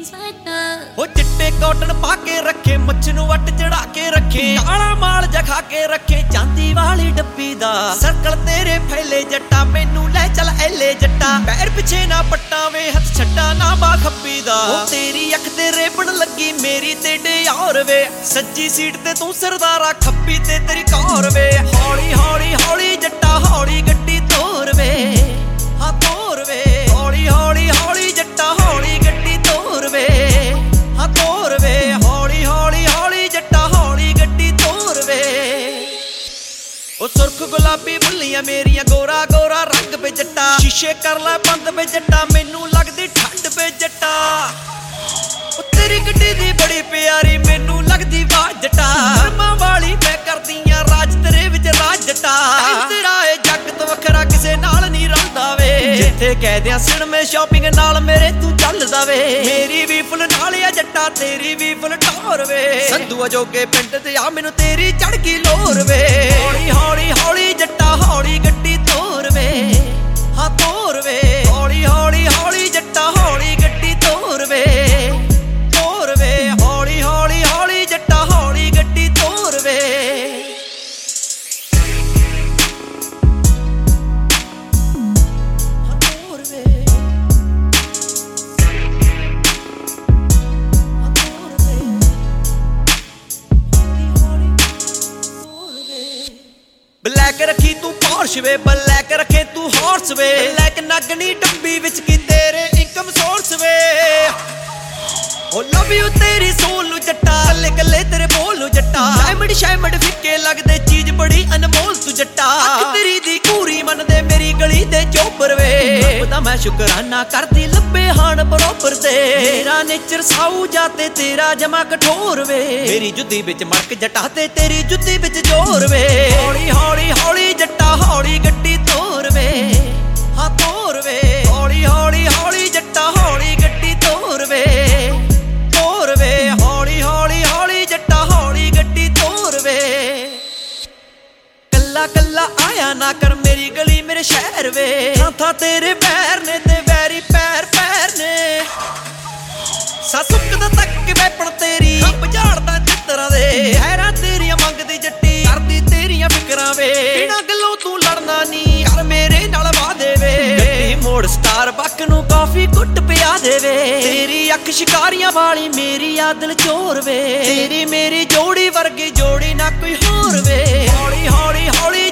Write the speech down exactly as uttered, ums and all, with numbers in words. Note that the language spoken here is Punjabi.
ਉਹ ਚਿੱਟੇ ਕਾਟਨ ਪਾ ਕੇ ਰੱਖੇ, ਮੁੱਛ ਨੂੰ ਵੱਟ ਚੜਾ ਕੇ ਰੱਖੇ, ਕਾਲਾ ਮਾਲ ਜਖਾ ਕੇ ਰੱਖੇ, ਚਾਂਦੀ ਵਾਲੀ ਡੱਬੀ ਦਾ ਸਰਕਲ ਤੇਰੇ ਫੈਲੇ ਜੱਟਾ, ਮੈਨੂੰ ਲੈ ਚੱਲ ਐਲੇ ਜੱਟਾ, ਪੈਰ ਪਿੱਛੇ ਨਾ ਪੱਟਾਂ ਵੇ, ਹੱਥ ਛੱਡਾ ਨਾ ਬਾ ਖੱਬੀ ਦਾ। ਉਹ ਤੇਰੀ ਅੱਖ ਤੇ ਰੇਬਣ ਲੱਗੀ, ਮੇਰੀ ਤੇ ਡਿਆਰ ਵੇ, ਸੱਜੀ ਸੀਟ ਤੇ ਤੂੰ ਸਰਦਾਰਾ, ਖੱਬੀ ਤੇ ਤੇਰੀ ਕੌਰ ਵੇ। ਹੌਲੀ ਹੌਲੀ ਹੌਲੀ ਜੱਟਾ, ਹੌਲੀ ਗੱਡੀ ਤੋਰ ਵੇ, ਹਾਂ ਤੋਰ ਵੇ, ਹੌਲੀ ਹੌਲੀ ਹੌਲੀ ਜੱਟਾ, ਹੌਲੀ ਗੱਡੀ ਤੋਰ ਵੇ, ਹਾਂ ਤੋਰ ਵੇ, ਹੌਲੀ ਹੌਲੀ ਹੌਲੀ ਜੱਟਾ, ਹੌਲੀ ਗੱਡੀ ਤੋਰ ਵੇ। ਉਹ ਸੁਰਖ ਗੁਲਾਬੀ ਬੁੱਲੀਆਂ ਮੇਰੀਆਂ, ਗੋਰਾ ਗੋਰਾ ਰੰਗ ਵੇ ਜੱਟਾ, ਸ਼ੀਸ਼ੇ ਕਰ ਲੈ ਬੰਦ ਵੇ ਜੱਟਾ, ਮੈਨੂੰ ਲੱਗਦੀ ਠੰਡ ਵੇ ਜੱਟਾ। ਉਹ ਤੇਰੀ ਗੱਡੀ ਦੀ ਬੜੀ ਪਿਆਰੀ, ਮੈਨੂੰ ਲੱਗਦੀ ਆਵਾਜ਼ ਜੱਟਾ, ਕਰਮਾਂ ਵਾਲੀ ਮੈਂ ਕਰਦੀਆਂ ਰਾਜ ਤੇਰੇ ਵਿੱਚ ਰਾਜ ਜੱਟਾ। ਤੇਰਾ ਇਹ ਜੱਗ ਤੋਂ ਵੱਖਰਾ ਕਿਸੇ ਨਾਲ ਨਹੀਂ ਰਲਦਾ ਵੇ, ਜਿੱਥੇ ਕਹਿਦਿਆਂ ਸਿਨਮੇ ਸ਼ਾਪਿੰਗ ਨਾਲ ਮੇਰੇ ਤੂੰ ਚੱਲਦਾ ਵੇ। ਮੇਰੀ ਵੀ ਫੁੱਲ ਨਾਲ ਆ ਜੱਟਾ, ਤੇਰੀ ਵੀ ਫੁੱਲ ਟੌਰ ਵੇ, ਸੰਧੂ ਜੋਗੇ ਪਿੰਡ ਤੇ ਆ ਮੈਨੂੰ ਤੇਰੀ ਚੜ ਗਈ ਲੋਰ ਵੇ। ਹੌਲੀ ਹੌਲੀ ਹੌਲੀ ਜੱਟਾ, ਹੌਲੀ ਗੱਡੀ ਤੋਰ ਵੇ, ਹਾਂ ਤੋਰ ਵੇ, ਹੌਲੀ ਹੌਲੀ ਹੌਲੀ ਜੱਟਾ, ਹੌਲੀ ਗੱਡੀ ਤੋਰ ਵੇ, ਤੋਰ ਵੇ, ਹੌਲੀ ਹੌਲੀ ਹੌਲੀ ਜੱਟਾ, ਹੌਲੀ ਗੱਡੀ ਤੋਰ ਵੇ। ਬਲੈਕ ਰੱਖੀ ਤੂੰ ਪੋਰਸ਼ ਵੇ, ਬਲੈਕ ਰੱਖੇ ਤੂੰ ਹਾਰਸ ਵੇ, ਬਲੈਕ ਨਗਨੀ ਡੱਬੀ ਵਿੱਚ ਕੀ ਤੇਰੇ ਇਨਕਮ ਸੋਰਸ ਵੇ। ਉਹ ਲਵ ਯੂ ਤੇਰੀ ਸੋਲ ਨੂੰ ਜੱਟਾ, ਕੱਲੇ ਕੱਲੇ ਤੇਰੇ ਬੋਲ ਨੂੰ ਜੱਟਾ, ਡਾਇਮੰਡ ਸ਼ਾਇਮੰਡ ਫਿੱਕੇ ਲੱਗਦੇ, ਚੀਜ਼ ਬੜੀ ਅਨਮੋਲ ਤੂੰ ਜੱਟਾ। ਅੱਖ ਤੇਰੀ ਦੀ ਕੂਰੀ ਮੰਨਦੇ ਮੇਰੀ ਗਲੀ ਦੇ ਚੋਬਰ ਵੇ, ਰੱਬ ਮੈਂ ਸ਼ੁਕਰਾਨਾ ਕਰਦੀ ਲੱਭੇ ਹਾਣ ਬਰੋਬਰ ਤੇ, ਮੇਰਾ ਨੇਚਰ ਸਾਊ ਜਾਤੇ ਤੇਰਾ ਜਮਾ ਕਠੋਰ ਵੇ, ਮੇਰੀ ਜੁੱਤੀ ਵਿੱਚ ਮੜਕ ਜੱਟਾ ਤੇ ਤੇਰੀ ਜੁੱਤੀ ਵਿੱਚ ਜ਼ੋਰ ਵੇ। ਹੌਲੀ ਹੌਲੀ ਹੌਲੀ ਜੱਟਾ, ਹੌਲੀ ਗੱਡੀ ਤੋਰ ਵੇ, ਹਾਂ ਤੋਰ ਵੇ, ਹੌਲੀ ਹੌਲੀ ਹੌਲੀ ਜੱਟਾ, ਹੌਲੀ ਗੱਡੀ ਤੋਰ ਵੇ, ਤੋਰ ਵੇ, ਹੌਲੀ ਹੌਲੀ ਹੌਲੀ ਜੱਟਾ, ਹੌਲੀ ਗੱਡੀ ਤੋਰ ਵੇ। ਕੱਲਾ ਕੱਲਾ ਆਇਆ ਨਾ ਕਰ ਮੇਰੀ ਗਲੀ ਮੇਰੇ ਸ਼ਹਿਰ ਵੇ, ਥਾਂ ਥਾਂ ਤੇਰੇ ਪੈਰ ਨੇ ਤੇ ਵੈਰੀ ਪੈਰ ਪੈਰ ਨੇ, ਸਸੁੱਕਦਾ ਤੱਕ ਵੈਪਣ ਤੇਰੀ ਰੱਬ ਝਾੜਦਾ ਚਿੱਤਰਾਂ ਦੇ, ਹੈਰਾਂ ਤੇਰੀਆਂ ਮੰਗਦੀ ਜੱਟੀ, ਕਰਦੀ ਤੇਰੀਆਂ ਫਿਕਰਾਂ ਵੇ, ਬਿਨਾਂ ਗੱਲੋਂ ਤੂੰ ਲੜਨਾ ਨੀ ਕਰ ਮੇਰੇ ਨਾਲ ਵਾਦੇ ਵੇ, ਗੱਡੀ ਮੋੜ ਸਟਾਰ ਬੱਕ ਨੂੰ ਕਾਫੀ ਕੁੱਟ ਪਿਆ ਦੇਵੇ, ਤੇਰੀ ਅੱਖ ਸ਼ਿਕਾਰੀਆਂ ਵਾਲੀ ਮੇਰੀ ਆ ਦਿਲ ਚੋਰ ਵੇ, ਤੇਰੀ ਮੇਰੀ ਜੋੜੀ ਵਰਗੀ ਜੋੜੀ ਨਾ ਕੋਈ ਹੋਰ ਵੇ। ਹੌਲੀ ਹੌਲੀ ਹੌਲੀ